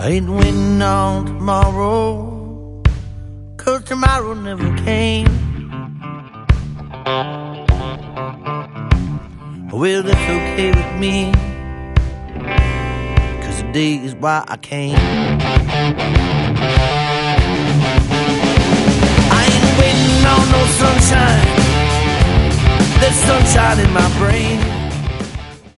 I ain't waiting on tomorrow, 'cause tomorrow never came. Well, that's okay with me, 'cause today is why I came. I ain't waiting on no sunshine, there's sunshine in my brain.